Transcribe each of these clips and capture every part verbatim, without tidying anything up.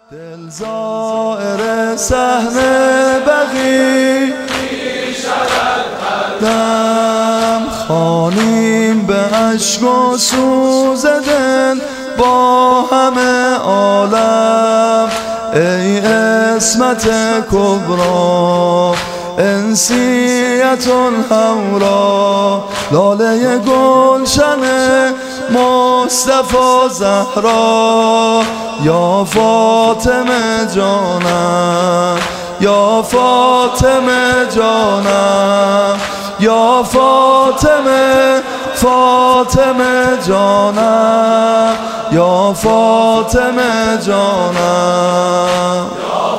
دل زائر صحن بقی دم خوانیم به عشق و سوز دل با همه عالم ای عصمت کبرا انسیت الحورا لاله گلشن مصطفی زهرا یا فاطمه جانم یا فاطمه جانم یا فاطمه فاطمه جانم یا فاطمه جانم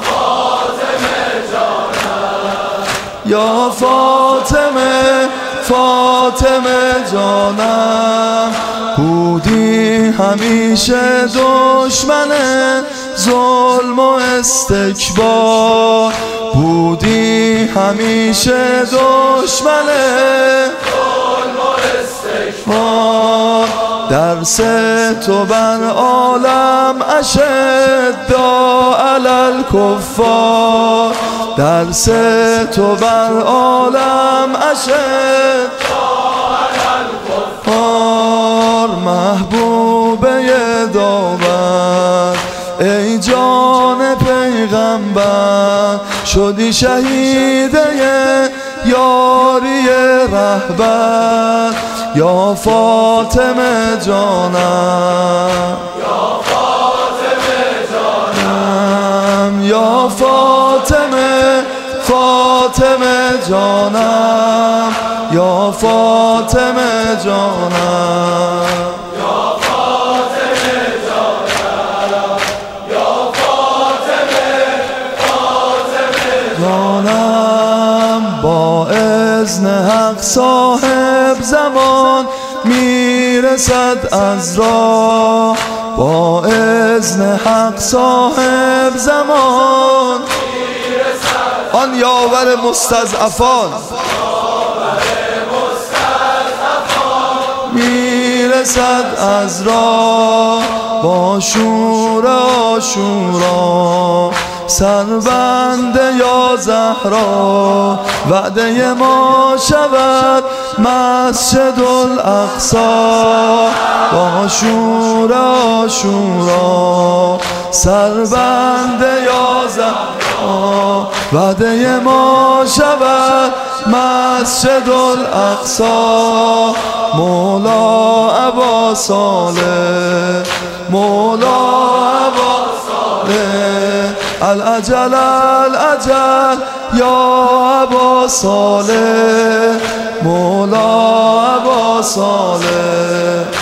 یا فاطمه فاطمه جانم بودی همیشه دشمن ظلم و استکبار بودی همیشه دشمن ظلم و استکبار درس تو بر عالم اشدا علی الکفار درس تو بر عالم اشدا علی الکفار محبوبه داور ای جان پیغمبر شدی شهیده یاری رهبر یا فاطمه جانم یا فاطمه جانم یا فاطمه فاطمه جانم یا فاطمه جانم جانم با اذن حق صاحب زمان میرسد از راه با اذن حق صاحب زمان آن یاور مستضعفان میرسد از راه با شور آشورا سربنده یا زهرا وعده ما شود مسجد الاقصی با شور آشورا سربنده یا زهرا وعده ما شود مسجد الاقصی مولا ابا صالح مولا ابا صالح الاجل الاجل یا ابا صالح مولا ابا صالح